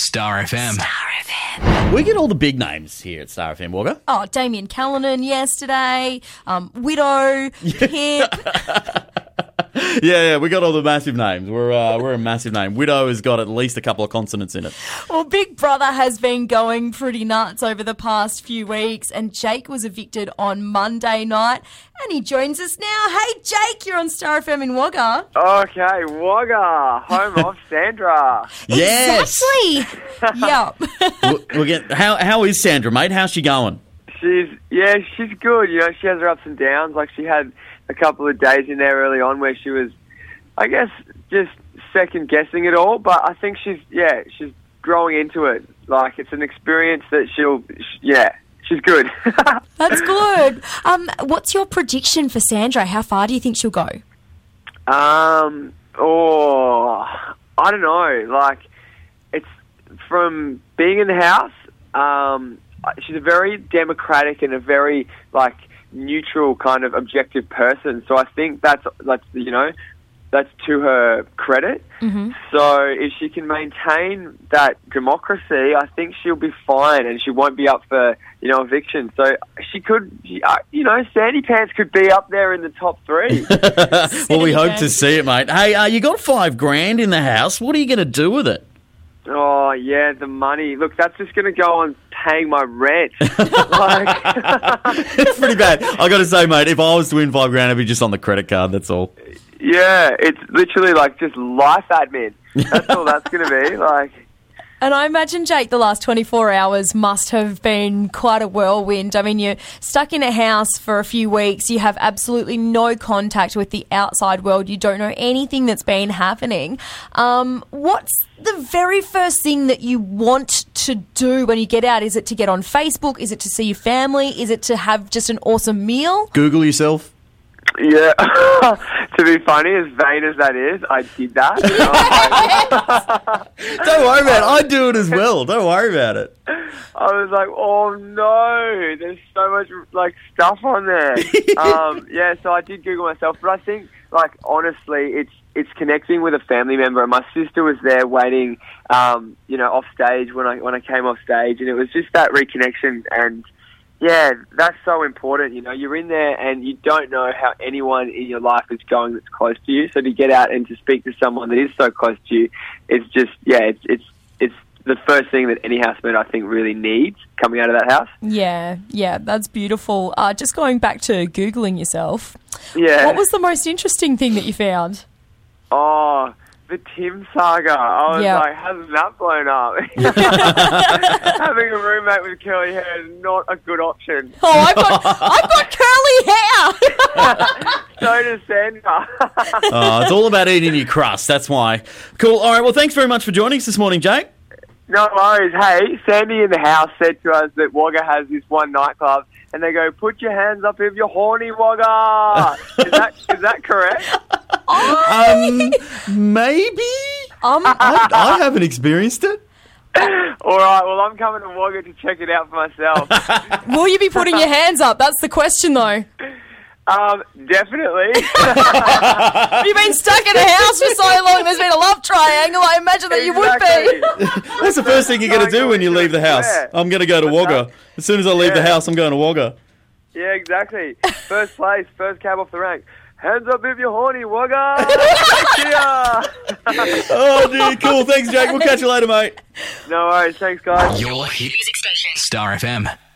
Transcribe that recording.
Star FM. We get all the big names here at Star FM, Wagga. Oh, Damien Callanan yesterday, Widow, Pip. Yeah, we got all the massive names. We're a massive name. Widow has got at least a couple of consonants in it. Well, Big Brother has been going pretty nuts over the past few weeks, and Jake was evicted on Monday night, and he joins us now. Hey, Jake, you're on Star FM in Wagga. Okay, Wagga, home of Sandra. Yes. Exactly. Yep. We'll get. How is Sandra, mate? How's she going? She's good. You know, she has her ups and downs. Like, she had a couple of days in there early on where she was, I guess, just second guessing it all. But I think she's growing into it. Like, it's an experience that she's good. That's good. What's your prediction for Sandra? How far do you think she'll go? I don't know. Like, it's from being in the house. She's a very democratic and a very, like, neutral kind of objective person. So I think that's to her credit. Mm-hmm. So if she can maintain that democracy, I think she'll be fine and she won't be up for, eviction. So she could, Sandy Pants could be up there in the top 3. Well, we hope to see it, mate. Hey, you got $5,000 in the house. What are you going to do with it? Oh, yeah, the money. Look, that's just going to go on paying my rent. It's pretty bad. I got to say, mate, if I was to win $5,000, it'd be just on the credit card, that's all. Yeah, it's literally like just life admin. That's all that's going to be. Like. And I imagine, Jake, the last 24 hours must have been quite a whirlwind. I mean, you're stuck in a house for a few weeks. You have absolutely no contact with the outside world. You don't know anything that's been happening. What's the very first thing that you want to do when you get out? Is it to get on Facebook? Is it to see your family? Is it to have just an awesome meal? Google yourself. Yeah, to be funny, as vain as that is, I did that. Don't worry about it. I do it as well. Don't worry about it. I was like, oh no, there's so much like stuff on there. So I did Google myself, but I think, like, honestly, it's connecting with a family member. And my sister was there waiting, off stage when I came off stage, and it was just that reconnection. And yeah, that's so important. You're in there and you don't know how anyone in your life is going that's close to you. So to get out and to speak to someone that is so close to you, it's just, it's the first thing that any housemate, I think, really needs coming out of that house. Yeah, that's beautiful. Just going back to Googling yourself, what was the most interesting thing that you found? Oh, the Tim saga. I was like, hasn't that blown up? Having a roommate with curly hair is not a good option. Oh, I've got curly hair. So does Sandra. It's all about eating your crust. That's why. Cool. All right. Well, thanks very much for joining us this morning, Jake. No worries. Hey, Sandy in the house said to us that Wagga has this one nightclub, and they go, "Put your hands up if you're horny, Wagga." Is that correct? Maybe. I haven't experienced it. All right. Well, I'm coming to Wagga to check it out for myself. Will you be putting your hands up? That's the question, though. Definitely. You've been stuck in a house for so long. There's been a love triangle. I imagine that you would be. That's the first thing you're going to do when you leave the house. I'm going to go to Wagga. As soon as I leave the house, I'm going to Wagga. Yeah, exactly. First place, first cab off the rank. Hands up if you're horny, Wagga. Oh, dear. Cool. Thanks, Jake. We'll catch you later, mate. No worries. Thanks, guys. Your hit music station. Star FM.